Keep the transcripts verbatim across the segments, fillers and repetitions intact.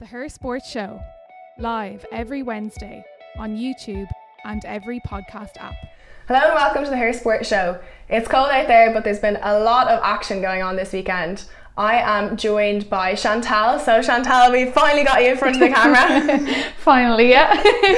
The Her Sports Show, live every Wednesday on YouTube and every podcast app. Hello and welcome to the Her Sports Show. It's cold out there, but there's been a lot of action going on this weekend. I am joined by Chantal. So Chantal, we finally got you in front of the camera. Finally, yeah.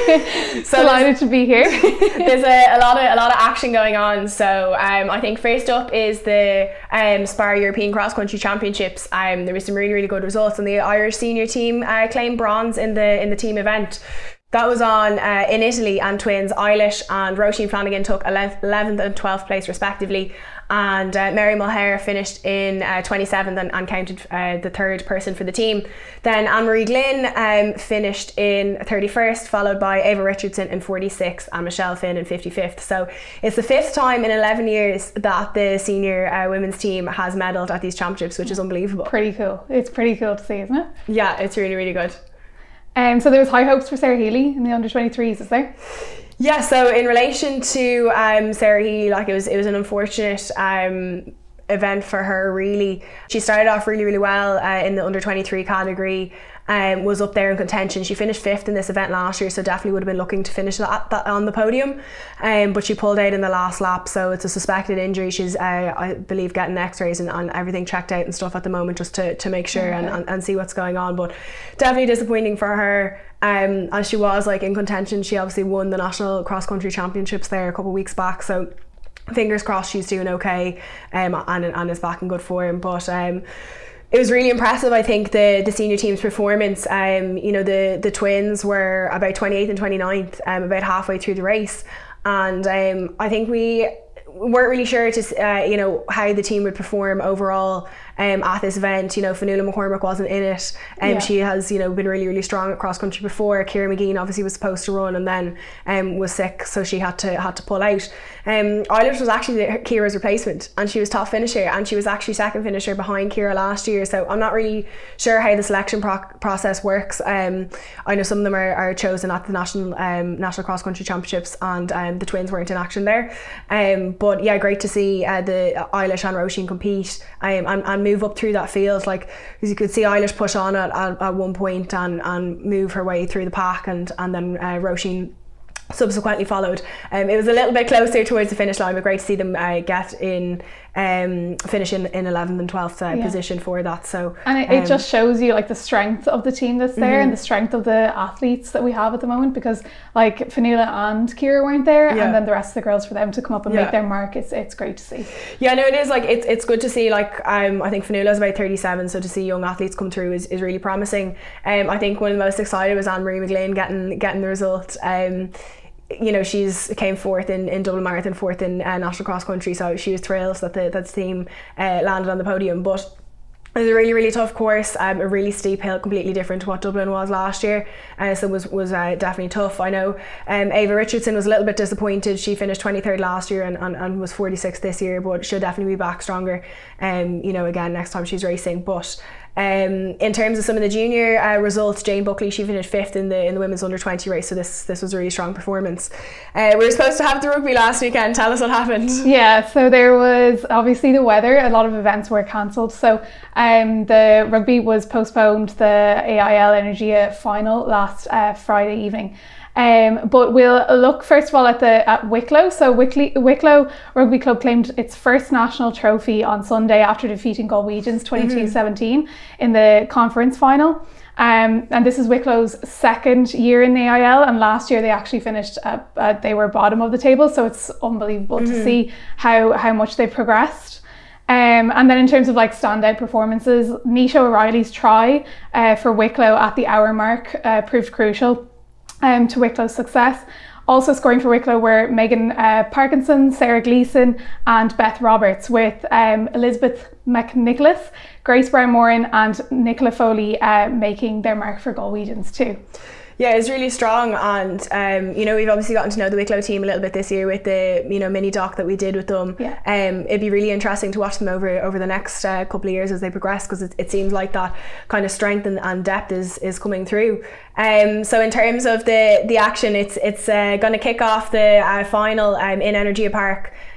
So delighted to be here. There's a, a lot of a lot of action going on. So um, I think first up is the um, Spar European Cross Country Championships. Um, there was some really really good results, and the Irish senior team uh, claimed bronze in the in the team event. That was on uh, in Italy, and twins Eilish and Roisin Flanagan took eleventh and twelfth place respectively, and uh, Mary Mulhare finished in uh, twenty-seventh and, and counted uh, the third person for the team. Then Anne-Marie Glynn um, finished in thirty-first, followed by Ava Richardson in forty-sixth and Michelle Finn in fifty-fifth. So it's the fifth time in eleven years that the senior uh, women's team has medalled at these championships, which is unbelievable. Pretty cool. It's pretty cool to see, isn't it? Yeah, it's really, really good. Um, so there was high hopes for Sarah Healy in the under twenty-threes, is there? Yeah, so in relation to um, Sarah Healy, like it was it was an unfortunate um, event for her, really. She started off really, really well uh, in the under twenty-three category, um, was up there in contention. She finished fifth in this event last year, so definitely would have been looking to finish that, that on the podium, um, but she pulled out in the last lap, so it's a suspected injury. She's, uh, I believe, getting x-rays and, and everything checked out and stuff at the moment, just to, to make sure okay. and, and, and see what's going on, but definitely disappointing for her. Um, as she was like in contention. She obviously won the national cross country championships there a couple of weeks back, so fingers crossed she's doing okay um, and, and is back in good form. But um, it was really impressive, I think, the the senior team's performance. Um, you know, the the twins were about twenty-eighth and twenty-ninth, um, about halfway through the race, and um, I think we weren't really sure to uh, you know how the team would perform overall um, at this event. You know, Fionnuala McCormick wasn't in it, and um, yeah. she has you know been really really strong at cross country before. Ciara McGeehan obviously was supposed to run and then um, was sick, so she had to had to pull out. Um, Eilish was actually Ciara's replacement, and she was top finisher, and she was actually second finisher behind Ciara last year. So I'm not really sure how the selection pro- process works. Um, I know some of them are, are chosen at the national um, national cross country championships, and um, the twins weren't in action there. Um, but yeah, great to see uh, the Eilish and Roisin compete um, and, and move up through that field. Like, as you could see, Eilish push on at, at, at one point and, and move her way through the pack, and and then uh, Roisin subsequently followed. Um, it was a little bit closer towards the finish line, but great to see them uh, get in, um, finish in, in eleventh and twelfth uh, yeah. position for that. So and it, um, it just shows you like the strength of the team that's there, mm-hmm. and the strength of the athletes that we have at the moment, because like Fionnuala and Ciara weren't there, yeah. and then the rest of the girls, for them to come up and yeah. make their mark, it's it's great to see. Yeah, no, it is like it's it's good to see. Like um, I think Fionnuala's about thirty-seven, so to see young athletes come through is, is really promising. Um, I think one of the most excited was Anne-Marie McGlynn getting getting the result. Um, you know, she's came fourth in, in Dublin Marathon, fourth in uh, national cross country, so she was thrilled that the that the team uh, landed on the podium. But it was a really really tough course, um, a really steep hill, completely different to what Dublin was last year, uh, so it was was uh, definitely tough. I know um, Ava Richardson was a little bit disappointed. She finished twenty-third last year and, and, and was forty-sixth this year, but she'll definitely be back stronger, um, you know, again next time she's racing. But Um, in terms of some of the junior uh, results, Jane Buckley, she finished fifth in the in the women's under twenty race, so this this was a really strong performance. Uh, we were supposed to have the rugby last weekend. Tell us what happened. Yeah, so there was obviously the weather. A lot of events were cancelled, so um, the rugby was postponed, the A I L Energia final last uh, Friday evening. Um, but we'll look first of all at the at Wicklow. So Wicklow, Wicklow Rugby Club claimed its first national trophy on Sunday after defeating Galwegians twenty-two seventeen mm-hmm. in the conference final. Um, and this is Wicklow's second year in the A I L, and last year they actually finished at, uh, they were bottom of the table, so it's unbelievable mm-hmm. to see how how much they've progressed. Um, and then in terms of like standout performances, Nisha O'Reilly's try uh, for Wicklow at the hour mark uh, proved crucial Um, to Wicklow's success. Also scoring for Wicklow were Megan uh, Parkinson, Sarah Gleeson and Beth Roberts, with um, Elizabeth McNicholas, Grace Brown-Moran and Nicola Foley uh, making their mark for Galwegians too. Yeah, it's really strong, and um, you know, we've obviously gotten to know the Wicklow team a little bit this year with the you know mini doc that we did with them. Yeah. Um, it'd be really interesting to watch them over over the next uh, couple of years as they progress, because it, it seems like that kind of strength and, and depth is is coming through. Um, so in terms of the the action, it's it's uh, going to kick off the uh, final um, in Energia Park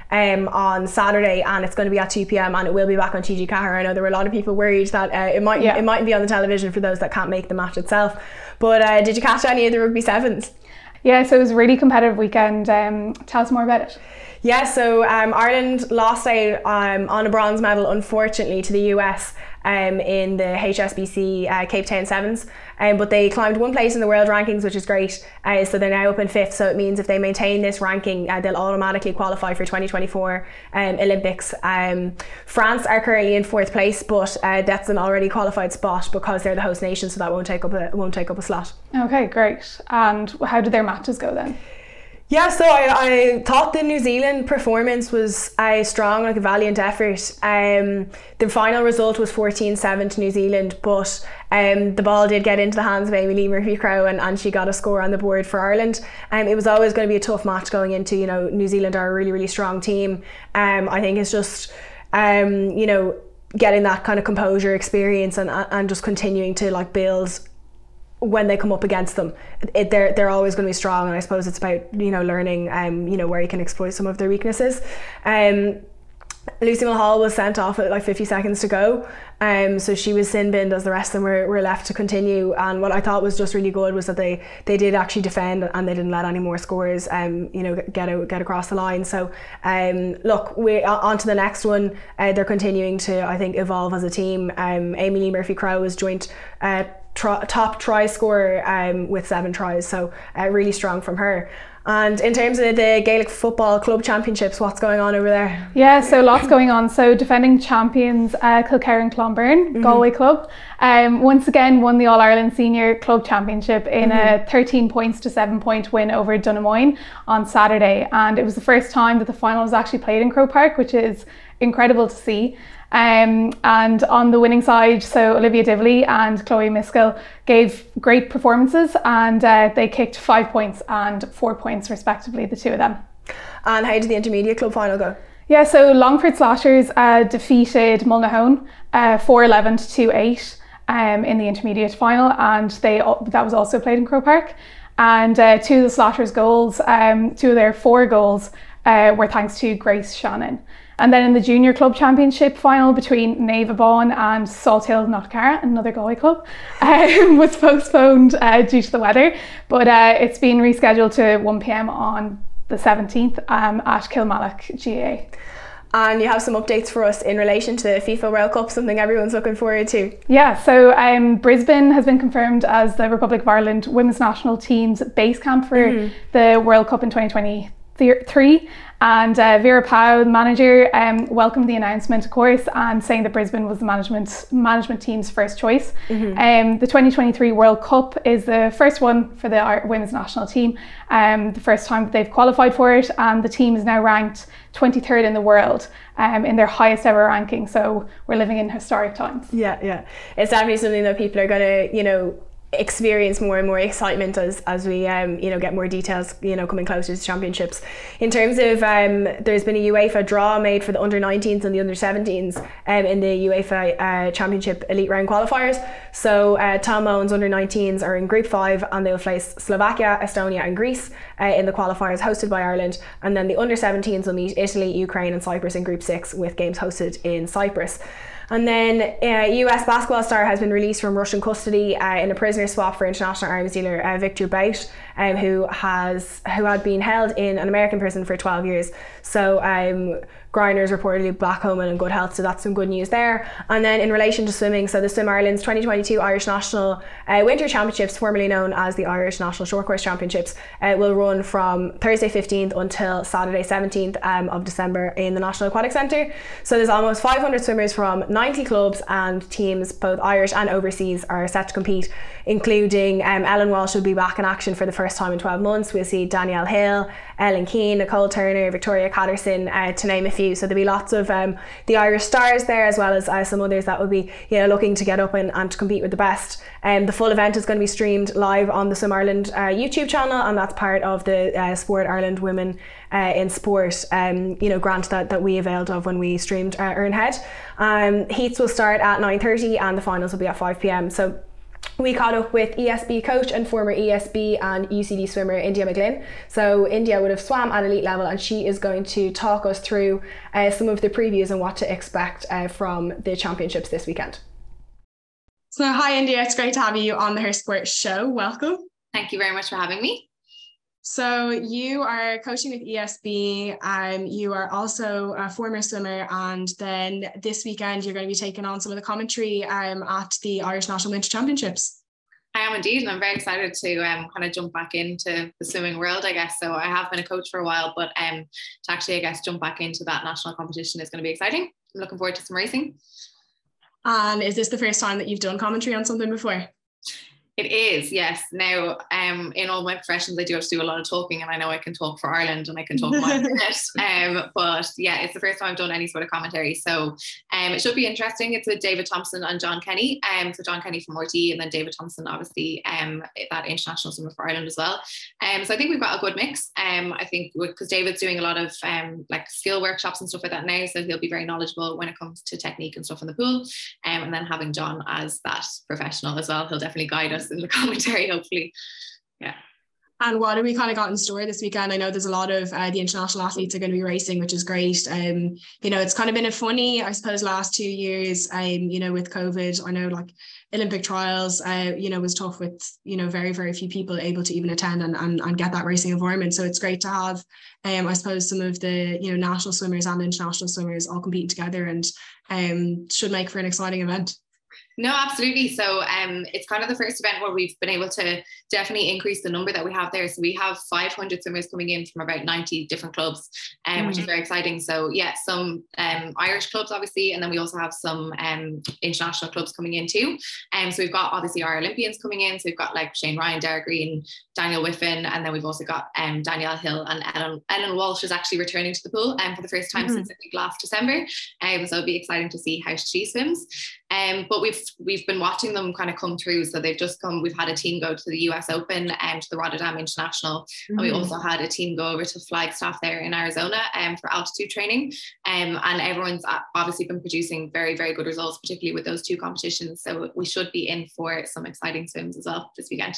um, on Saturday, and it's going to be at two p.m. and it will be back on T G Ceathair. I know there were a lot of people worried that uh, it might yeah. it mightn't be on the television for those that can't make the match itself. But uh, did you catch any of the rugby sevens? Yeah, so it was a really competitive weekend. Um, tell us more about it. Yeah, so um, Ireland lost out um, on a bronze medal, unfortunately, to the U S um, in the H S B C uh, Cape Town Sevens. Um, but they climbed one place in the world rankings, which is great. Uh, so they're now up in fifth. So it means if they maintain this ranking, uh, they'll automatically qualify for twenty twenty-four um, Olympics. Um, France are currently in fourth place, but uh, that's an already qualified spot because they're the host nation, so that won't take up a won't take up a slot. Okay, great. And how did their matches go then? Yeah, so I, I thought the New Zealand performance was uh, strong, like a valiant effort. Um, the final result was fourteen seven to New Zealand, but um, the ball did get into the hands of Amy Lee Murphy-Crowe, and, and she got a score on the board for Ireland. Um, it was always going to be a tough match going into, you know, New Zealand are a really, really strong team. Um, I think it's just, um, you know, getting that kind of composure, experience, and and just continuing to like build when they come up against them. It, they're they're always going to be strong, and I suppose it's about, you know, learning um you know where you can exploit some of their weaknesses. Um, Lucy Mulhall was sent off at like fifty seconds to go, um so she was sin binned as the rest of them were, were left to continue. And what I thought was just really good was that they they did actually defend, and they didn't let any more scores um you know get out, get across the line. So um look, we on to the next one. Uh, they're continuing to, I think, evolve as a team. um Amy Lee Murphy-Crowe was joint uh Try, top try scorer um, with seven tries, so uh, really strong from her. And in terms of the Gaelic Football Club Championships, what's going on over there? Yeah, so lots going on. So defending champions uh, Kilkerran Clonberne, mm-hmm. Galway club, um, once again won the All-Ireland Senior Club Championship in mm-hmm. a thirteen points to seven point win over Donamoyne on Saturday. And it was the first time that the final was actually played in Croke Park, which is incredible to see. Um, and on the winning side, so Olivia Divley and Chloe Miskell gave great performances, and uh, they kicked five points and four points respectively, the two of them. And how did the intermediate club final go? Yeah, so Longford Slashers uh, defeated Mulnahone uh, four eleven to two eight um, in the intermediate final, and they that was also played in Croke Park. And uh, two of the Slashers' goals, um, two of their four goals, uh, were thanks to Grace Shannon. And then in the Junior Club Championship final between Neva Bawn and Salt Hill Knockcara, another Galway club, um, was postponed uh, due to the weather. But uh, it's been rescheduled to one p.m. on the seventeenth um, at Kilmallock G A A. And you have some updates for us in relation to the FIFA World Cup, something everyone's looking forward to. Yeah, so um, Brisbane has been confirmed as the Republic of Ireland women's national team's base camp for mm. the World Cup in twenty twenty-three. And uh, Vera Pauw, the manager, um, welcomed the announcement, of course, and saying that Brisbane was the management management team's first choice. Mm-hmm. Um, the twenty twenty-three World Cup is the first one for the women's national team, um, the first time that they've qualified for it, and the team is now ranked twenty-third in the world um, in their highest ever ranking. So we're living in historic times. Yeah, yeah. It's definitely something that people are going to, you know, experience more and more excitement as as we um you know get more details, you know, coming closer to championships. In terms of um there's been a UEFA draw made for the under nineteens and the under seventeens um in the UEFA uh, Championship Elite Round qualifiers. So uh, Tom Mohan's under nineteens are in Group five, and they'll face Slovakia, Estonia and Greece uh, in the qualifiers hosted by Ireland. And then the under seventeens will meet Italy, Ukraine and Cyprus in Group six, with games hosted in Cyprus. And then uh, U S basketball star has been released from Russian custody uh, in a prisoner swap for international arms dealer uh, Victor Bout, um, who has who had been held in an American prison for twelve years. So um, Griner is reportedly back home and in good health, so that's some good news there. And then in relation to swimming, so the Swim Ireland's twenty twenty-two Irish National uh, Winter Championships, formerly known as the Irish National Short Course Championships, uh, will run from Thursday fifteenth until Saturday seventeenth um, of December in the National Aquatic Centre. So there's almost five hundred swimmers from ninety clubs and teams, both Irish and overseas, are set to compete, including um, Ellen Walsh will be back in action for the first time in twelve months. We'll see Danielle Hill, Ellen Keane, Nicole Turner, Victoria Catterson, uh, to name a few. So there'll be lots of um, the Irish stars there, as well as uh, some others that will be, you know, looking to get up and, and to compete with the best. Um, the full event is going to be streamed live on the Swim Ireland uh, YouTube channel, and that's part of the uh, Sport Ireland Women uh, in Sport um, you know, grant that, that we availed of when we streamed uh, Earn Head. Um, heats will start at nine thirty and the finals will be at five p.m. So we caught up with E S B coach and former E S B and U C D swimmer India McGlynn. So India would have swam at elite level, and she is going to talk us through uh, some of the previews and what to expect uh, from the championships this weekend. So hi India, it's great to have you on the Her Sport show. Welcome. Thank you very much for having me. So you are coaching with E S B, um, you are also a former swimmer, and then this weekend you're going to be taking on some of the commentary um, at the Irish National Winter Championships. I am indeed, and I'm very excited to um, kind of jump back into the swimming world, I guess. So I have been a coach for a while, but um, to actually, I guess, jump back into that national competition is going to be exciting. I'm looking forward to some racing. And is this the first time that you've done commentary on something before? It is, yes. Now, um, in all my professions, I do have to do a lot of talking, and I know I can talk for Ireland and I can talk about it. Um, but yeah, it's the first time I've done any sort of commentary. So um, it should be interesting. It's with David Thompson and John Kenny. Um, so John Kenny from R T E, and then David Thompson, obviously, um, that international swimmer for Ireland as well. Um, so I think we've got a good mix. Um, I think because David's doing a lot of um, like skill workshops and stuff like that now, so he'll be very knowledgeable when it comes to technique and stuff in the pool. Um, and then having John as that professional as well, he'll definitely guide us in the commentary, hopefully. Yeah. And what have we kind of got in store this weekend? I know there's a lot of uh, the international athletes are going to be racing, which is great. Um, you know, it's kind of been a funny, I suppose, last two years, um, you know, with COVID. I know like Olympic trials, uh, you know, was tough with, you know, very, very few people able to even attend and, and, and get that racing environment. So it's great to have, um, I suppose, some of the, you know, national swimmers and international swimmers all competing together, and um, should make for an exciting event. No, absolutely. So um, it's kind of the first event where we've been able to definitely increase the number that we have there. So we have five hundred swimmers coming in from about ninety different clubs, um, mm-hmm. which is very exciting. So yeah, some um, Irish clubs, obviously, and then we also have some um, international clubs coming in too. And um, so we've got obviously our Olympians coming in. So we've got like Shane Ryan, Dara Green, Daniel Whiffen, and then we've also got um, Danielle Hill, and Ellen, Ellen Walsh is actually returning to the pool um, for the first time mm-hmm. since I think last December. Um, so it'll be exciting to see how she swims. Um, but we've we've been watching them kind of come through. So they've just come, we've had a team go to the U S Open and to the Rotterdam International. Mm-hmm. And we also had a team go over to Flagstaff there in Arizona um, for altitude training. Um, and everyone's obviously been producing very, very good results, particularly with those two competitions. So we should be in for some exciting swims as well this weekend.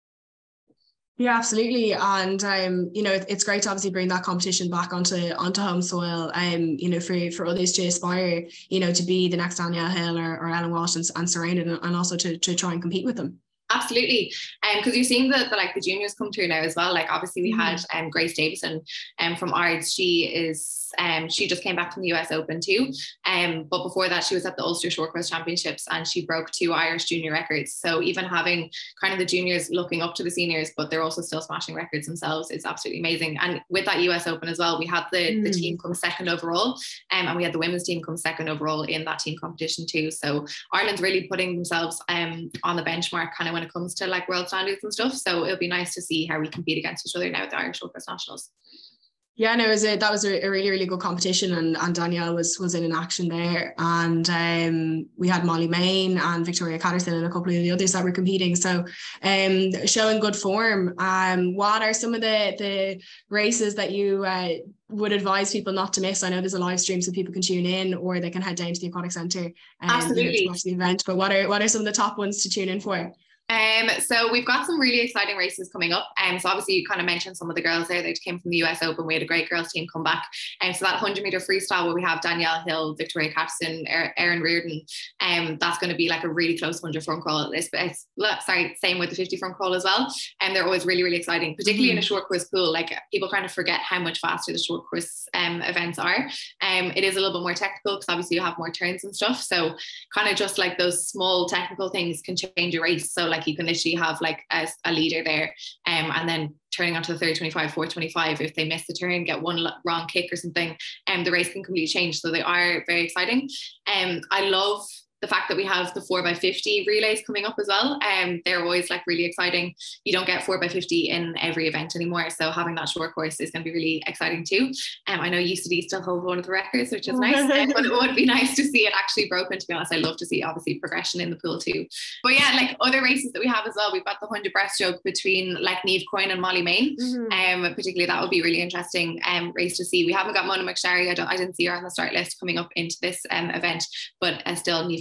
Yeah, absolutely. And, um, you know, it, it's great to obviously bring that competition back onto onto home soil, um, you know, for, for others to aspire, you know, to be the next Danielle Hill or, or Ellen Walsh and, and surrounded, and, and also to, to try and compete with them. Absolutely. Um, because you're seeing the, the like the juniors come through now as well. Like obviously we mm. had um Grace Davison um from Ards. She is um she just came back from the U S Open too. Um but before that she was at the Ulster Short Course Championships and she broke two Irish junior records. So even having kind of the juniors looking up to the seniors, but they're also still smashing records themselves, is absolutely amazing. And with that U S Open as well, we had the, mm. the team come second overall, um, and we had the women's team come second overall in that team competition too. So Ireland's really putting themselves um on the benchmark kind of when it comes to like world standards and stuff. So it'll be nice to see how we compete against each other now at the Irish Short Course Nationals. Yeah, no, it was a, that was a, a really, really good competition, and, and Danielle was was in an action there, and um, we had Molly Main and Victoria Catterson and a couple of the others that were competing. So, um, showing good form. Um, what are some of the the races that you uh, would advise people not to miss? I know there's a live stream so people can tune in, or they can head down to the Aquatic Centre and Absolutely. You know, to watch the event. But what are what are some of the top ones to tune in for? Um, so we've got some really exciting races coming up. Um, so obviously you kind of mentioned some of the girls there. They came from the U S Open. We had a great girls team come back. And um, so that one hundred meter freestyle where we have Danielle Hill, Victoria Catterson, Erin Reardon. Um, that's going to be like a really close one hundred front crawl. It's, it's, sorry, same with the fifty front crawl as well. And they're always really, really exciting, particularly mm-hmm. in a short course pool. Like people kind of forget how much faster the short course um, events are. Um, it is a little bit more technical because obviously you have more turns and stuff. So kind of just like those small technical things can change a race. So like you can literally have like a, a leader there um, and then turning onto the third twenty-five, fourth twenty-five, if they miss the turn, get one wrong kick or something, and um, the race can completely change. So they are very exciting. Um, I love the fact that we have the four by fifty relays coming up as well. Um, they're always like really exciting. You don't get four by fifty in every event anymore. So having that short course is going to be really exciting too. Um, I know U C D still hold one of the records, which is nice, but it would be nice to see it actually broken, to be honest. I love to see obviously progression in the pool too. But yeah, like other races that we have as well, we've got the one hundred breaststroke between like Niamh Coyne and Molly Main. Mm-hmm. Um, particularly that would be really interesting um, race to see. We haven't got Mona McSharry. I, don't, I didn't see her on the start list coming up into this um, event, but uh, still Niamh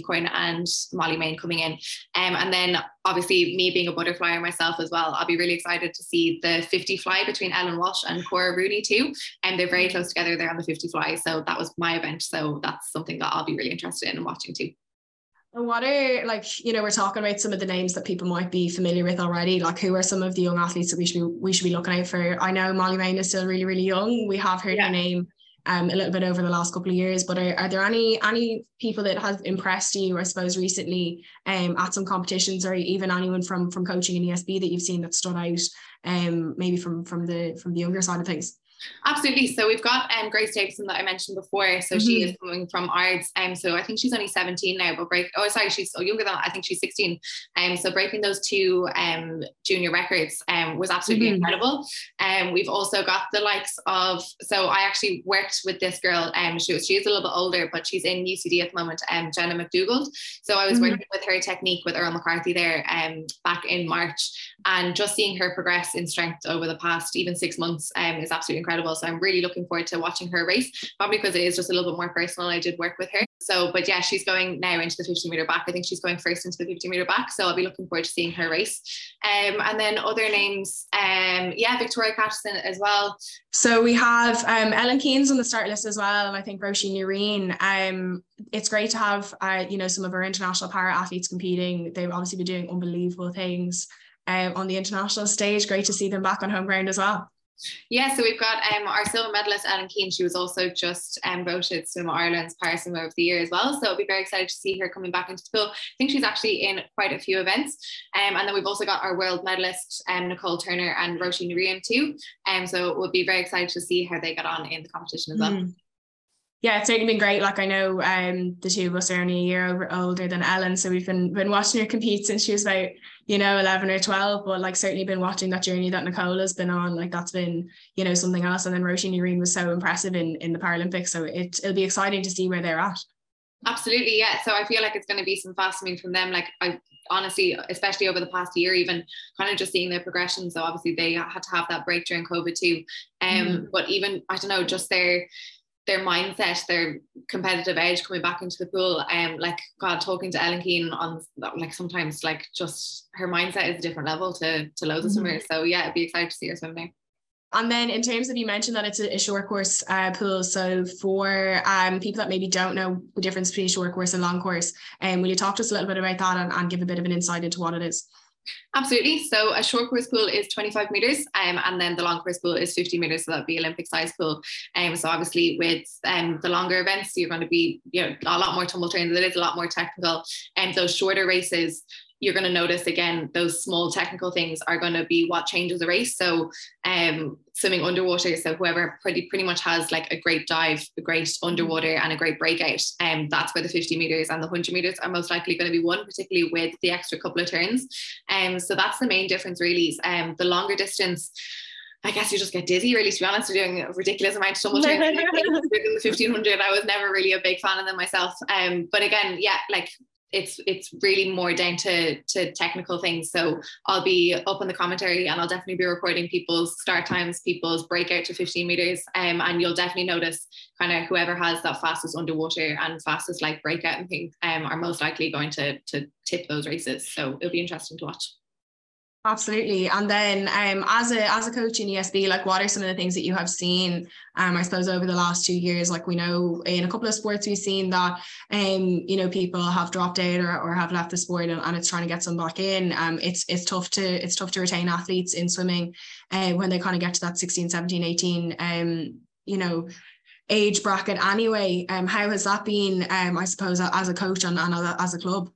Unicorn and Molly Main coming in. Um, and then obviously me being a butterflyer myself as well, I'll be really excited to see the fifty fly between Ellen Walsh and Cora Rooney too. And they're very close together there on the fifty fly. So that was my event. So that's something that I'll be really interested in and watching too. And what are, like, you know, we're talking about some of the names that people might be familiar with already. Like, who are some of the young athletes that we should be, we should be looking out for? I know Molly Main is still really, really young. We have heard yeah. her name um, a little bit over the last couple of years, but are, are there any any people that have impressed you, I suppose, recently um, at some competitions, or even anyone from from coaching in E S B that you've seen that stood out, um, maybe from from the from the younger side of things? Absolutely. So we've got um, Grace Davison that I mentioned before. So mm-hmm. she is coming from Ards. Um, so I think she's only seventeen now, but break. Oh, sorry, she's so younger than I think she's sixteen. Um, so breaking those two um junior records um was absolutely mm-hmm. incredible. Um, we've also got the likes of. So I actually worked with this girl. Um, she was she's a little bit older, but she's in U C D at the moment. Um, Jenna McDougall. So I was mm-hmm. working with her technique with Earl McCarthy there. Um, back in March, and just seeing her progress in strength over the past even six months. Um, is absolutely incredible. Incredible. So I'm really looking forward to watching her race, probably because it is just a little bit more personal. I did work with her. So, but yeah, she's going now into the fifty meter back. I think she's going first into the fifty meter back. So I'll be looking forward to seeing her race. Um, and then other names, um, yeah, Victoria Patterson as well. So we have um, Ellen Keen's on the start list as well. And I think Roisin Ureen. Um, it's great to have, uh, you know, some of our international para athletes competing. They've obviously been doing unbelievable things um, on the international stage. Great to see them back on home ground as well. Yeah, so we've got um, our silver medalist Ellen Keen. She was also just um, voted Swim Ireland's Para Swimmer of the Year as well. So I'll be very excited to see her coming back into the pool. I think she's actually in quite a few events. Um, and then we've also got our world medalist um, Nicole Turner and Roisin Ureen too. Um, so we'll be very excited to see how they get on in the competition as well. Mm. Yeah, it's certainly been great. Like, I know um, the two of us are only a year over, older than Ellen, so we've been been watching her compete since she was about, you know, eleven or twelve, but like certainly been watching that journey that Nicole has been on. Like, that's been, you know, something else. And then Roisin Ureen was so impressive in, in the Paralympics, so it, it'll be exciting to see where they're at. Absolutely, yeah. So I feel like it's going to be some fast moving from them. Like, I honestly, especially over the past year, even kind of just seeing their progression. So obviously they had to have that break during COVID too. Um, mm. But even, I don't know, just their their mindset, their competitive edge coming back into the pool. Um, like, God, talking to Ellen Keen on, like, sometimes like just her mindset is a different level to to loads of mm-hmm. swimmers. So yeah, it'd be excited to see her swim there. And then in terms of, you mentioned that it's a, a short course uh, pool. So for um, people that maybe don't know the difference between short course and long course, um, will you talk to us a little bit about that and, and give a bit of an insight into what it is? Absolutely. So a short course pool is twenty-five meters, um, and then the long course pool is fifty meters. So that'd be Olympic size pool. Um, so obviously with um the longer events, you're going to be, you know, a lot more tumble trains. It is a lot more technical, and those shorter races, you're going to notice again, those small technical things are going to be what changes the race. So um, swimming underwater, so whoever pretty pretty much has like a great dive, a great underwater and a great breakout, and um, that's where the fifty meters and the one hundred meters are most likely going to be won, particularly with the extra couple of turns. Um, so that's the main difference really. Um, the longer distance, I guess you just get dizzy, really, to be honest. We're doing a ridiculous amount of tumble trains. In the fifteen hundred, I was never really a big fan of them myself. Um, but again, yeah, like, it's it's really more down to to technical things. So I'll be up in the commentary, and I'll definitely be recording people's start times, people's breakout to fifteen meters, um, and you'll definitely notice kind of whoever has that fastest underwater and fastest like breakout and things um, are most likely going to to tip those races. So it'll be interesting to watch. Absolutely. And then um, as a as a coach in E S B, like, what are some of the things that you have seen, um, I suppose, over the last two years? Like, we know in a couple of sports we've seen that, um, you know, people have dropped out or, or have left the sport, and, and it's trying to get some back in. Um, it's it's tough to it's tough to retain athletes in swimming uh, when they kind of get to that sixteen, seventeen, eighteen, um, you know, age bracket anyway. Um, how has that been, um, I suppose, as a coach and, and as a club?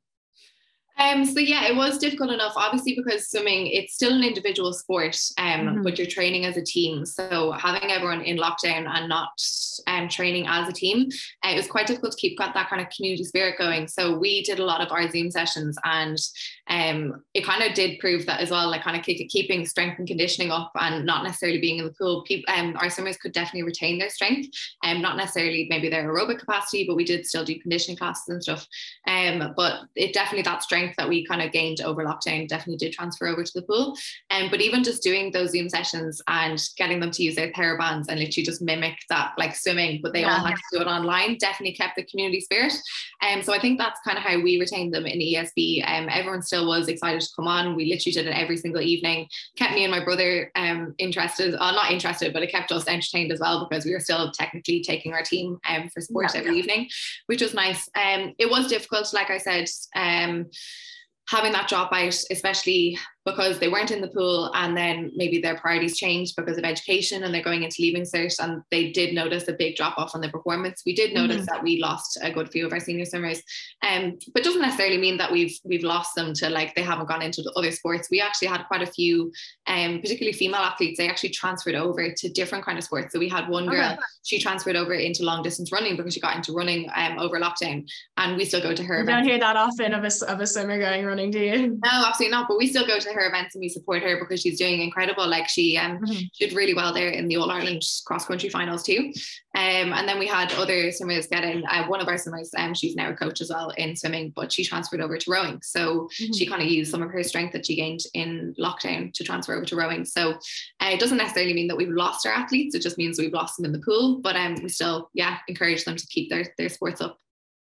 Um, so yeah, it was difficult enough, obviously, because swimming, it's still an individual sport, um, mm-hmm. but you're training as a team. So having everyone in lockdown and not um, training as a team, uh, it was quite difficult to keep that kind of community spirit going. So we did a lot of our Zoom sessions, and um, it kind of did prove that as well, like kind of keep, keeping strength and conditioning up and not necessarily being in the pool. People, um, our swimmers could definitely retain their strength, and um, not necessarily maybe their aerobic capacity, but we did still do conditioning classes and stuff. Um, but it definitely, that strength strength that we kind of gained over lockdown definitely did transfer over to the pool. Um, but even just doing those Zoom sessions and getting them to use their TheraBands and literally just mimic that like swimming, but they yeah. all had to do it online, definitely kept the community spirit. Um, so I think that's kind of how we retained them in E S B. Um, everyone still was excited to come on. We literally did it every single evening, kept me and my brother um, interested, uh, not interested, but it kept us entertained as well, because we were still technically taking our team um, for sport yeah, every yeah. evening, which was nice. Um, it was difficult, like I said, um, having that drop out, especially because they weren't in the pool, and then maybe their priorities changed because of education and they're going into leaving cert, and they did notice a big drop off on their performance. We did notice mm-hmm. that we lost a good few of our senior swimmers, um, but doesn't necessarily mean that we've we've lost them to like they haven't gone into the other sports. We actually had quite a few, um, particularly female athletes, they actually transferred over to different kind of sports. So we had one girl, okay. she transferred over into long distance running because she got into running um, over lockdown, and we still go to her. You don't hear that often of a, of a swimmer going running, do you? No, absolutely not. But we still go to her events and we support her because she's doing incredible. Like she um mm-hmm. she did really well there in the All Ireland cross country finals too. Um, and then we had other swimmers get in. Uh, one of our swimmers, um, she's now a coach as well in swimming, but she transferred over to rowing. So mm-hmm. she kind of used some of her strength that she gained in lockdown to transfer over to rowing. So uh, it doesn't necessarily mean that we've lost our athletes. It just means we've lost them in the pool. But um, we still, yeah, encourage them to keep their their sports up.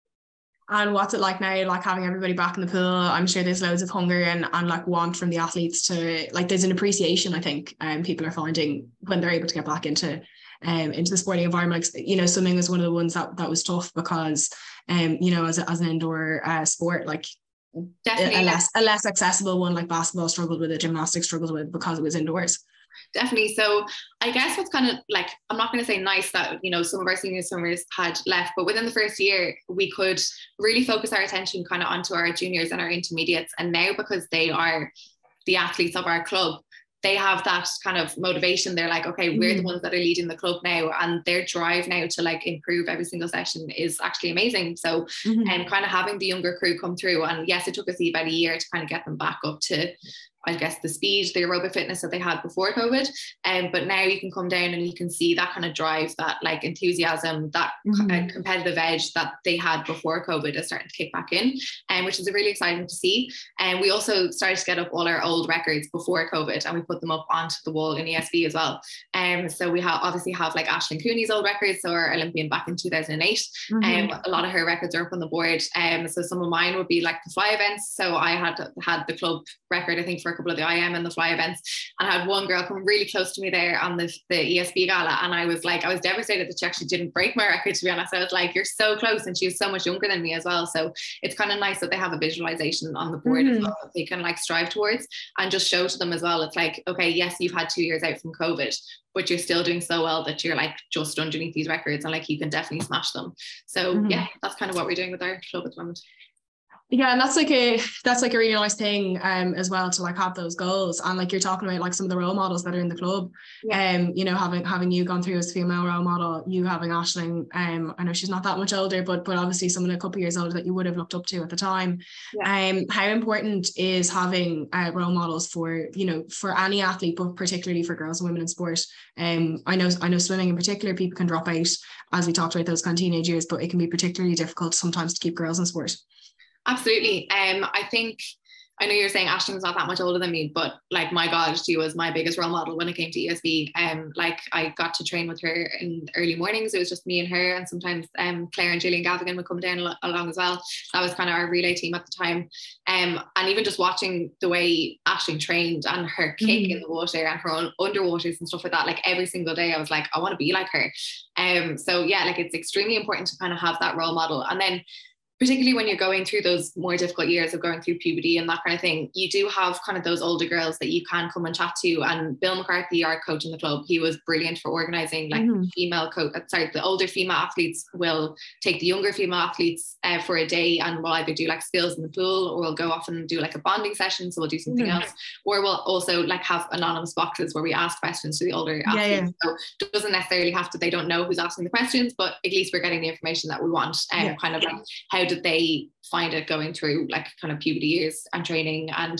And what's it like now, like having everybody back in the pool? I'm sure there's loads of hunger and, and like want from the athletes to, like there's an appreciation, I think, um, people are finding when they're able to get back into um, into the sporting environment. Like, you know, swimming was one of the ones that, that was tough because, um, you know, as, a, as an indoor uh, sport, like Definitely. A, a, less, a less accessible one like basketball struggled with it, gymnastics struggled with it because it was indoors. Definitely. So I guess what's kind of like, I'm not going to say nice that, you know, some of our senior swimmers had left, but within the first year, we could really focus our attention kind of onto our juniors and our intermediates. And now because they are the athletes of our club, they have that kind of motivation. They're like, okay, mm-hmm. we're the ones that are leading the club now, and their drive now to like improve every single session is actually amazing. So and mm-hmm. um, kind of having the younger crew come through, and yes, it took us about a year to kind of get them back up to, I guess, the speed, the aerobic fitness that they had before COVID. Um, but now you can come down and you can see that kind of drive, that like enthusiasm, that mm-hmm. uh, competitive edge that they had before COVID is starting to kick back in, and um, which is really exciting to see. And we also started to get up all our old records before COVID, and we put them up onto the wall in E S B as well. Um, so we have obviously have like Aisling Cooney's old records, so our Olympian back in two thousand eight. Mm-hmm. Um, a lot of her records are up on the board. Um, so some of mine would be like the fly events. So I had had the club record, I think, for a couple of the I M and the fly events, and I had one girl come really close to me there on the, the E S B gala, and I was like, I was devastated that she actually didn't break my record, to be honest. I was like, you're so close, and she was so much younger than me as well. So it's kind of nice that they have a visualization on the board mm-hmm. as well that they can like strive towards, and just show to them as well. It's like, okay, yes, you've had two years out from COVID, but you're still doing so well that you're like just underneath these records, and like you can definitely smash them. So mm-hmm. yeah, that's kind of what we're doing with our club at the moment. Yeah, and that's like a that's like a really nice thing um as well, to like have those goals. And like you're talking about like some of the role models that are in the club, yeah. um you know, having having you gone through as a female role model, you having Aisling, um I know she's not that much older, but but obviously someone a couple of years older that you would have looked up to at the time. Yeah. Um how important is having uh, role models for, you know, for any athlete, but particularly for girls and women in sport? um I know I know swimming in particular, people can drop out, as we talked about, those kind of teenage years, but it can be particularly difficult sometimes to keep girls in sport. Absolutely. Um, I think, I know you're saying Aisling was not that much older than me, but like, my God, she was my biggest role model when it came to E S B. Um, like I got to train with her in early mornings. It was just me and her, and sometimes um, Claire and Gillian Gavigan would come down along as well. That was kind of our relay team at the time. Um, and even just watching the way Aisling trained and her kick mm-hmm. in the water and her own underwaters and stuff like that, like every single day I was like, I want to be like her. Um, so yeah, like it's extremely important to kind of have that role model. And then particularly when you're going through those more difficult years of going through puberty and that kind of thing, you do have kind of those older girls that you can come and chat to. And Bill McCarthy, our coach in the club, he was brilliant for organising like mm-hmm. female coach, sorry, the older female athletes will take the younger female athletes uh, for a day, and we'll either do like skills in the pool, or we'll go off and do like a bonding session. So we'll do something mm-hmm. else, or we'll also like have anonymous boxes where we ask questions to the older yeah, athletes. Yeah. So it doesn't necessarily have to, they don't know who's asking the questions, but at least we're getting the information that we want. And um, yeah. kind of like, how did they find it going through like kind of puberty years and training, and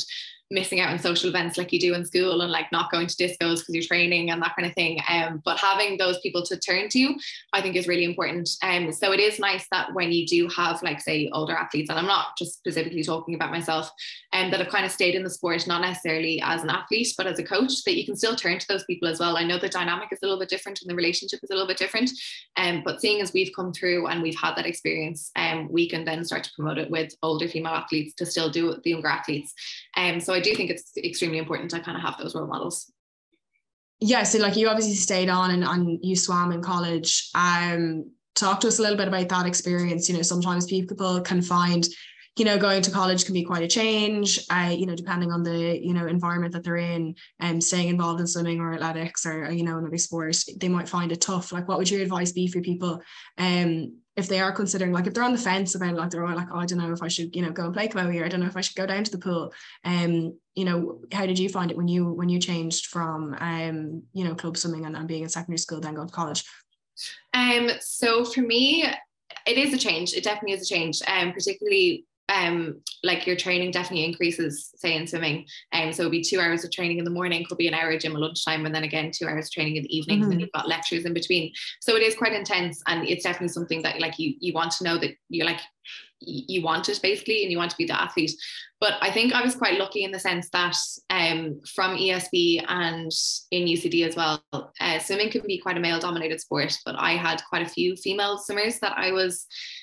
missing out on social events like you do in school, and like not going to discos because you're training and that kind of thing. Um, but having those people to turn to, I think is really important. Um, so it is nice that when you do have, like, say, older athletes, and I'm not just specifically talking about myself, and um, that have kind of stayed in the sport, not necessarily as an athlete, but as a coach, that you can still turn to those people as well. I know the dynamic is a little bit different and the relationship is a little bit different. Um, but seeing as we've come through and we've had that experience, um, we can then start to promote it with older female athletes to still do it with the younger athletes. Um, so I do think it's extremely important to kind of have those role models. Yeah, so like you obviously stayed on and, and you swam in college. Um, talk to us a little bit about that experience. You know, sometimes people can find, you know, going to college can be quite a change, uh, you know, depending on the, you know, environment that they're in, and um, staying involved in swimming or athletics or, you know, another sport, they might find it tough. Like, what would your advice be for people um, if they are considering, like, if they're on the fence about it, like they're all like, oh, I don't know if I should, you know, go and play Camogie, or I don't know if I should go down to the pool. Um, you know, how did you find it when you when you changed from, um, you know, club swimming and, and being in secondary school, then going to college? Um, so for me, it is a change. It definitely is a change, um, particularly um like your training definitely increases, say, in swimming. Um so it'll be two hours of training in the morning, could be an hour of gym at lunchtime, and then again two hours of training in the evenings, mm-hmm. and you've got lectures in between. So it is quite intense, and it's definitely something that, like, you you want to know that you're like you want it basically, and you want to be the athlete. But I think I was quite lucky in the sense that um from E S B and in U C D as well, uh, swimming can be quite a male dominated sport, but I had quite a few female swimmers that I was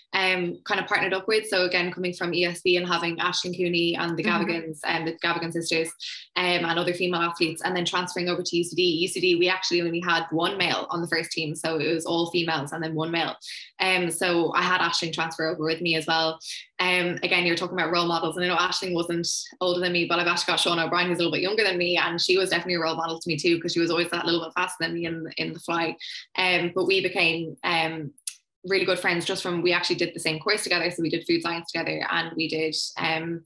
um kind of partnered up with. So again, coming from E S B and having Aisling Cooney and the Gavigans and mm-hmm. the Gavigan sisters, um, and other female athletes, and then transferring over to U C D. U C D, we actually only had one male on the first team, so it was all females and then one male. Um, so I had Aisling transfer over with me as well. Um, again, you're talking about role models, and I know Aisling wasn't older than me, but I've actually got Shauna O'Brien, who's a little bit younger than me, and she was definitely a role model to me too, because she was always that little bit faster than me in in the fly. Um, but we became um really good friends just from, we actually did the same course together. So we did food science together, and we did um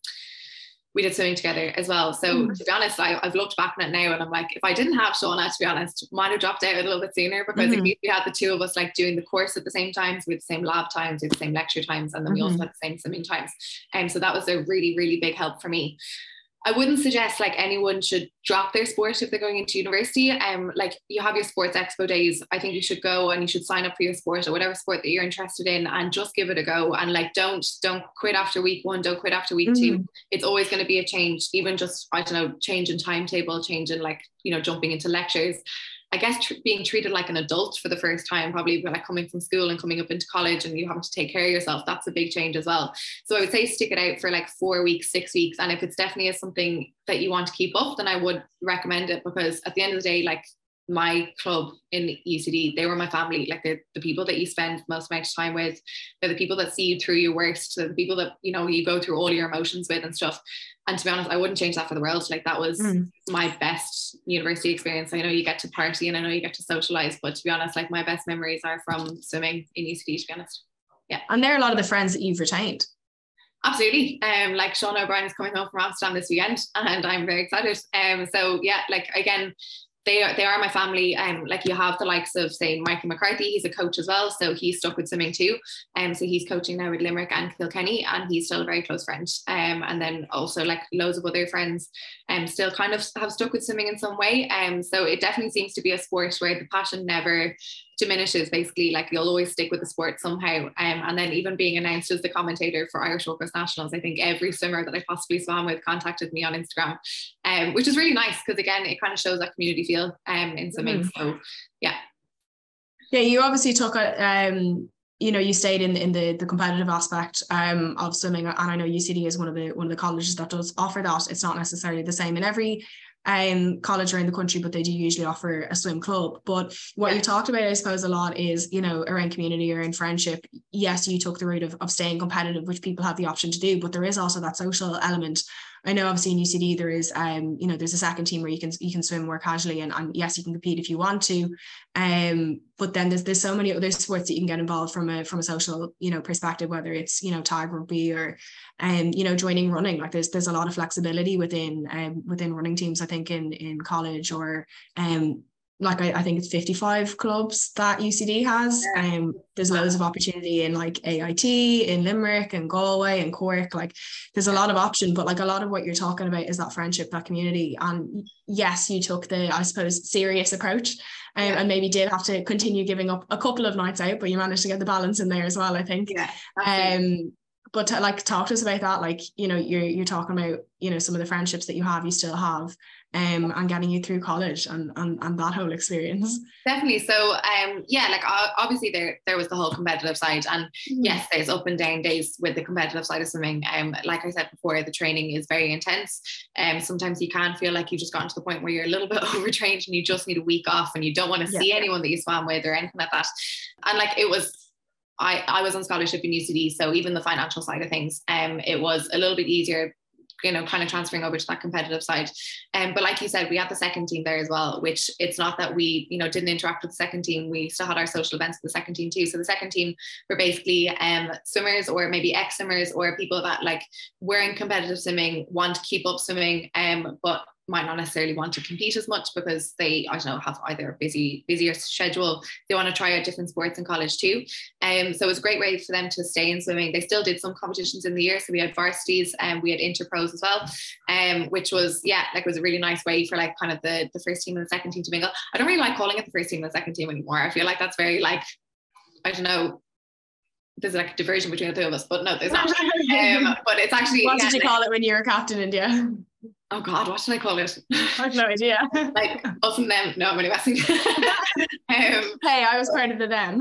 we did swimming together as well. So mm. to be honest, I, I've looked back on it now and I'm like, if I didn't have Shauna, to be honest, might have dropped out a little bit sooner, because mm-hmm. at least we had the two of us like doing the course at the same times, with the same lab times, with the same lecture times, and then mm-hmm. we also had the same swimming times. And um, so that was a really, really big help for me. I wouldn't suggest like anyone should drop their sport if they're going into university. Um, like, you have your sports expo days. I think you should go and you should sign up for your sport or whatever sport that you're interested in, and just give it a go. And like, don't don't quit after week one. Don't quit after week mm-hmm. two. It's always going to be a change. Even just, I don't know, change in timetable, change in like, you know, jumping into lectures. I guess tr- being treated like an adult for the first time, probably like coming from school and coming up into college and you having to take care of yourself, that's a big change as well. So I would say stick it out for like four weeks, six weeks. And if it's definitely is something that you want to keep up, then I would recommend it, because at the end of the day, like, my club in U C D, they were my family. Like, the, the people that you spend most amount of time with, they're the people that see you through your worst, they're the people that, you know, you go through all your emotions with and stuff. And to be honest, I wouldn't change that for the world. Like, that was mm. my best university experience. I know you get to party and I know you get to socialize, but to be honest, like, my best memories are from swimming in U C D, to be honest. Yeah. And they're a lot of the friends that you've retained. Absolutely. Um, like, Shauna O'Brien is coming home from Amsterdam this weekend, and I'm very excited. Um, so yeah, like, again, They are, they are my family. Um, like, you have the likes of, say, Michael McCarthy, he's a coach as well, so he's stuck with swimming too. Um, so he's coaching now with Limerick and Kilkenny, and he's still a very close friend. Um, and then also like loads of other friends um, still kind of have stuck with swimming in some way. Um, so it definitely seems to be a sport where the passion never diminishes, basically. Like, you'll always stick with the sport somehow. Um, and then even being announced as the commentator for Irish World Cup Nationals, I think every swimmer that I possibly swam with contacted me on Instagram, um, which is really nice, because again, it kind of shows that community feel um, in swimming. Mm. So yeah. Yeah, you obviously took a, um, you know, you stayed in in the the competitive aspect um, of swimming, and I know U C D is one of the one of the colleges that does offer that. It's not necessarily the same in every um college around the country, but they do usually offer a swim club. But what yeah. you talked about, I suppose, a lot is, you know, around community, around friendship. Yes, you took the route of, of staying competitive, which people have the option to do, but there is also that social element. I know obviously in U C D there is um you know there's a second team where you can you can swim more casually, and, and yes, you can compete if you want to, um but then there's there's so many other sports that you can get involved from a from a social, you know, perspective, whether it's, you know, tag rugby or um you know joining running. Like, there's there's a lot of flexibility within um within running teams, I think, in in college, or um like I, I think it's fifty-five clubs that U C D has. Um, there's loads of opportunity in like A I T, in Limerick and Galway and Cork. Like there's a lot of option, but like a lot of what you're talking about is that friendship, that community. And yes, you took the, I suppose, serious approach um, yeah. and maybe did have to continue giving up a couple of nights out, but you managed to get the balance in there as well, I think. Yeah, um, but to, like talk to us about that, like, you know, you're you're talking about, you know, some of the friendships that you have, you still have, um, and getting you through college and and, and that whole experience. Definitely. So um, yeah, like obviously there there was the whole competitive side, and mm-hmm. yes, there's up and down days with the competitive side of swimming. Um, like I said before, the training is very intense. Um, sometimes you can feel like you've just gotten to the point where you're a little bit overtrained and you just need a week off, and you don't want to yeah. see anyone that you swam with or anything like that. And like it was. I, I was on scholarship in U C D, so even the financial side of things, um, it was a little bit easier, you know, kind of transferring over to that competitive side. Um, but like you said, we had the second team there as well, which it's not that we, you know, didn't interact with the second team. We still had our social events with the second team too. So the second team were basically um, swimmers or maybe ex-swimmers or people that like were in competitive swimming, want to keep up swimming, um, but might not necessarily want to compete as much because they, I don't know, have either a busy, busier schedule. They want to try out different sports in college too. Um, so it was a great way for them to stay in swimming. They still did some competitions in the year. So we had varsities and we had interpros as well, um, which was, yeah, like it was a really nice way for like kind of the, the first team and the second team to mingle. I don't really like calling it the first team and the second team anymore. I feel like that's very like, I don't know, there's like a diversion between the two of us, but no, there's not. Um, but it's actually. What yeah, did you like, call it when you were captain, India? Oh God, what should I call it? I have no idea. Like us and them. No, I'm only messing. um, hey, I was part of the them.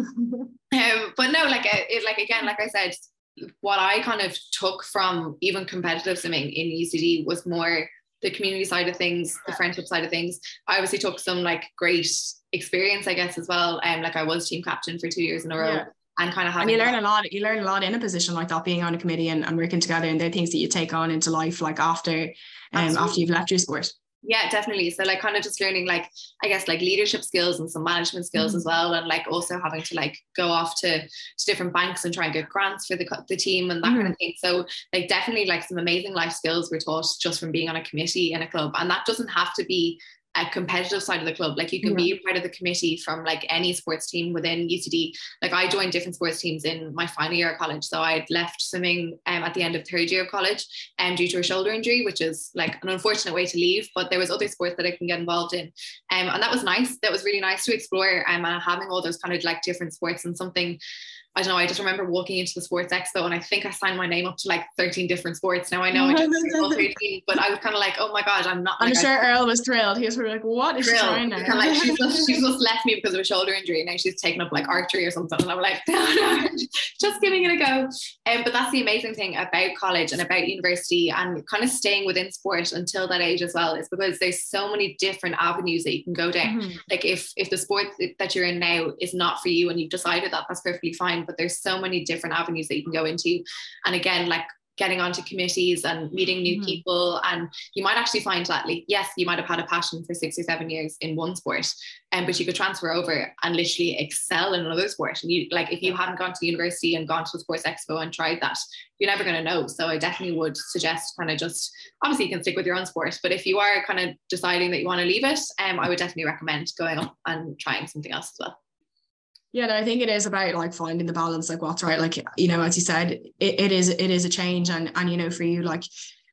Um, but no, like it, like again, like I said, what I kind of took from even competitive swimming in U C D was more the community side of things, the friendship side of things. I obviously took some like great experience, I guess, as well. And um, like I was team captain for two years in a row. Yeah. And kind of and you learn a lot you learn a lot in a position like that, being on a committee and, and working together, and they're things that you take on into life like after um Absolutely. After you've left your sport. Yeah, definitely. So like kind of just learning like I guess like leadership skills and some management skills mm-hmm. as well, and like also having to like go off to, to different banks and try and get grants for the the team and that mm-hmm. kind of thing. So like definitely like some amazing life skills were taught just from being on a committee in a club, and that doesn't have to be a competitive side of the club. Like you can yeah. be part of the committee from like any sports team within U C D. Like I joined different sports teams in my final year of college. So I'd left swimming um, at the end of third year of college um, due to a shoulder injury, which is like an unfortunate way to leave, but there was other sports that I can get involved in. Um, and that was nice. That was really nice to explore um, and having all those kind of like different sports and something. I don't know, I just remember walking into the sports expo and I think I signed my name up to like thirteen different sports. Now I know I just all thirteen, but I was kind of like, oh my God, I'm not. I'm like, sure I, Earl was thrilled. He was really like, what is she trying now? Kind of like, she's just, she's just left me because of a shoulder injury and now she's taken up like archery or something. And I'm like, no, no, just giving it a go. Um, but that's the amazing thing about college and about university and kind of staying within sport until that age as well, is because there's so many different avenues that you can go down. Mm-hmm. Like if, if the sport that you're in now is not for you and you've decided that, that's perfectly fine. But there's so many different avenues that you can go into, and again like getting onto committees and meeting new mm-hmm. people, and you might actually find that like yes you might have had a passion for six or seven years in one sport, and um, but you could transfer over and literally excel in another sport. And you like if you haven't gone to university and gone to a sports expo and tried that, you're never going to know. So I definitely would suggest kind of just obviously you can stick with your own sport, but if you are kind of deciding that you want to leave it, um I would definitely recommend going up and trying something else as well. Yeah, no, I think it is about like finding the balance, like what's right. Like, you know, as you said, it, it is it is a change. And, and, you know, for you, like,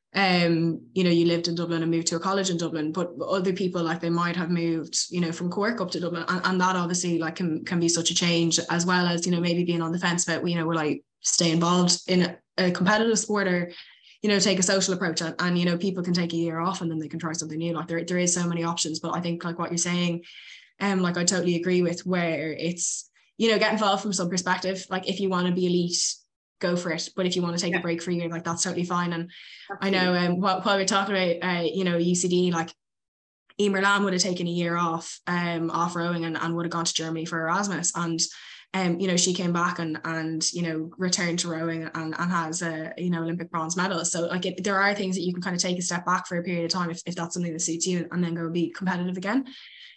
um, you know, you lived in Dublin and moved to a college in Dublin, but other people, like they might have moved, you know, from Cork up to Dublin. And, and that obviously like can, can be such a change, as well as, you know, maybe being on the fence about, you know, will I stay involved in a, a competitive sport or, you know, take a social approach. And, and, you know, people can take a year off and then they can try something new. Like there, there is so many options, but I think like what you're saying, um, like I totally agree with, where it's, you know, get involved from some perspective. Like if you want to be elite, go for it. But if you want to take yeah. a break for a year, like that's totally fine. And Absolutely. I know um, while, while we're talking about, uh, you know, U C D, like Emer Lamb would have taken a year off, um, off rowing and, and would have gone to Germany for Erasmus. And, um, you know, she came back and, and, you know, returned to rowing and, and has a, you know, Olympic bronze medal. So like it, there are things that you can kind of take a step back for a period of time if, if that's something that suits you, and then go be competitive again.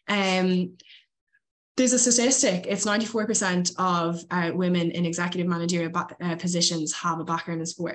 Um, There's a statistic, it's ninety-four percent of uh, women in executive managerial ba- uh, positions have a background in sport.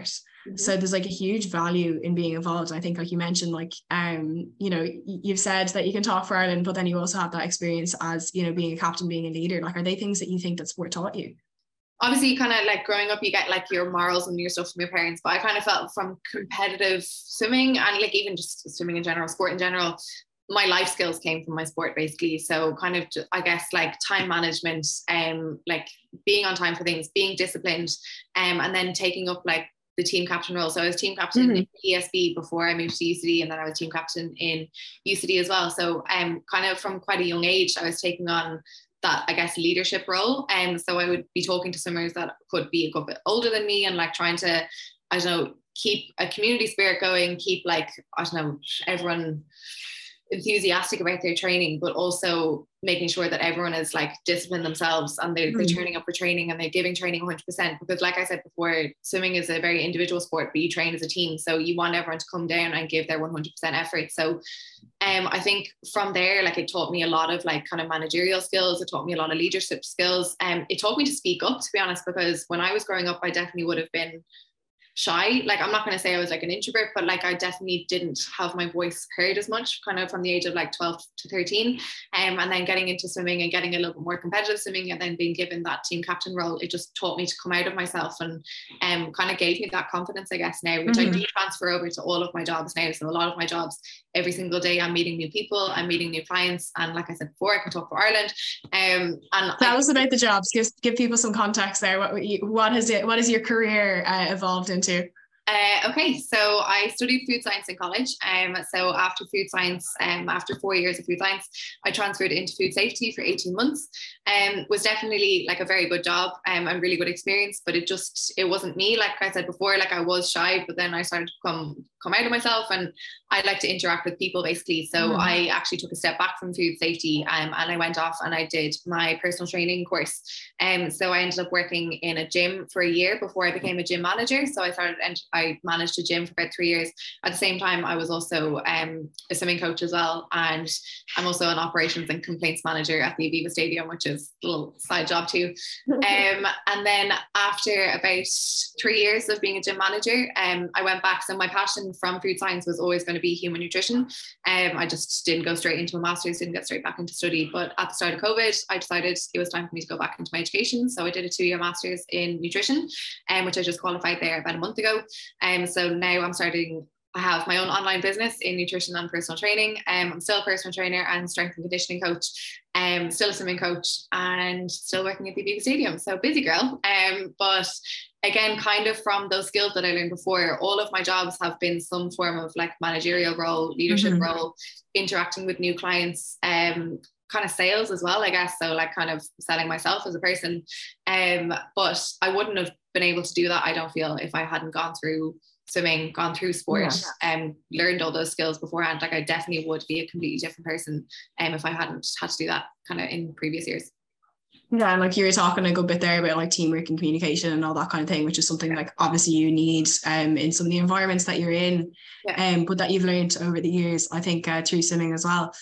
Mm-hmm. So there's like a huge value in being involved. And I think, like you mentioned, like, um, you know, you've said that you can talk for Ireland, but then you also have that experience as, you know, being a captain, being a leader. Like, are they things that you think that sport taught you? Obviously, kind of like growing up, you get like your morals and your stuff from your parents, but I kind of felt from competitive swimming and like even just swimming in general, sport in general, my life skills came from my sport basically. So kind of, I guess, like time management, um, like being on time for things, being disciplined, um, and then taking up like the team captain role. So I was team captain mm-hmm. in E S B before I moved to U C D, and then I was team captain in U C D as well. So um, kind of from quite a young age, I was taking on that, I guess, leadership role. And um, so I would be talking to swimmers that could be a good bit older than me and like trying to, I don't know, keep a community spirit going, keep like, I don't know, everyone enthusiastic about their training, but also making sure that everyone is like disciplined themselves and they're, mm. they're turning up for training and they're giving training one hundred percent, because like I said before, swimming is a very individual sport, but you train as a team, so you want everyone to come down and give their one hundred percent effort. So um, I think from there, like it taught me a lot of like kind of managerial skills, it taught me a lot of leadership skills, and um, it taught me to speak up, to be honest, because when I was growing up I definitely would have been shy. Like I'm not going to say I was like an introvert, but like I definitely didn't have my voice heard as much kind of from the age of like twelve to thirteen, um, and then getting into swimming and getting a little bit more competitive swimming and then being given that team captain role, it just taught me to come out of myself and um, kind of gave me that confidence, I guess, now, which mm-hmm. I do transfer over to all of my jobs now. So a lot of my jobs, every single day I'm meeting new people, I'm meeting new clients, and like I said before, I can talk for Ireland. Um, and tell I, us about the jobs. Give give people some context there. What what has it? What has your career uh, evolved into? Uh, okay, so I studied food science in college. Um, so after food science, um, after four years of food science, I transferred into food safety for eighteen months. Um, was definitely like a very good job um, and really good experience, but it just, it wasn't me. Like I said before, like I was shy, but then I started to come, come out of myself, and I like to interact with people basically. So mm-hmm. I actually took a step back from food safety um, and I went off and I did my personal training course. Um, so I ended up working in a gym for a year before I became a gym manager. So I started, and I managed a gym for about three years. At the same time, I was also um, a swimming coach as well. And I'm also an operations and complaints manager at the Aviva Stadium, which is a little side job too. um, and then after about three years of being a gym manager, um, I went back. So my passion from food science was always going to be human nutrition. Um, I just didn't go straight into a master's, didn't get straight back into study. But at the start of COVID, I decided it was time for me to go back into my education. So I did a two-year master's in nutrition, um, which I just qualified there about a month ago. Um, so now I'm starting, I have my own online business in nutrition and personal training. Um, I'm still a personal trainer and strength and conditioning coach, um, still a swimming coach, and still working at the Aviva Stadium. So busy girl. Um, but again, kind of from those skills that I learned before, all of my jobs have been some form of like managerial role, leadership mm-hmm. role, interacting with new clients, um, kind of sales as well, I guess. So like kind of selling myself as a person. Um, but I wouldn't have been able to do that, I don't feel, if I hadn't gone through swimming, gone through sport, and yeah. um, learned all those skills beforehand. Like I definitely would be a completely different person um, if I hadn't had to do that kind of in previous years. Yeah, and like you were talking a good bit there about like teamwork and communication and all that kind of thing, which is something like obviously you need um in some of the environments that you're in, yeah. um, but that you've learned over the years, I think, uh, through swimming as well.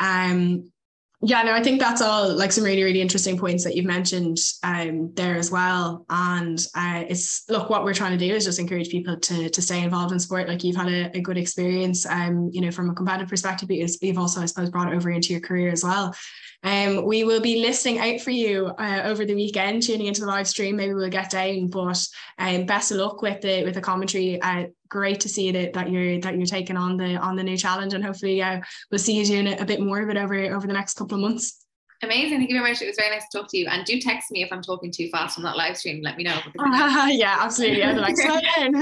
Um, yeah, no, I think that's all like some really, really interesting points that you've mentioned um there as well. And uh, it's look, what we're trying to do is just encourage people to to stay involved in sport. Like you've had a, a good experience, um, you know, from a competitive perspective, but you've also, I suppose, brought it over into your career as well. Um, we will be listening out for you uh, over the weekend, tuning into the live stream. Maybe we'll get down, but um, best of luck with the with the commentary. Uh, great to see that that you're that you're taking on the on the new challenge, and hopefully uh, we'll see you doing a bit more of it over over the next couple of months. Amazing, thank you very much. It was very nice to talk to you, and do text me if I'm talking too fast on that live stream. Let me know. Uh, yeah, absolutely. I'd like slow down.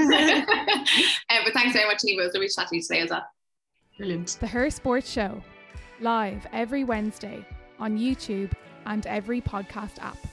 um, but thanks very much, Niamh. It was lovely to chat to you today as well. Brilliant. The Her Sports Show, live every Wednesday on YouTube and every podcast app.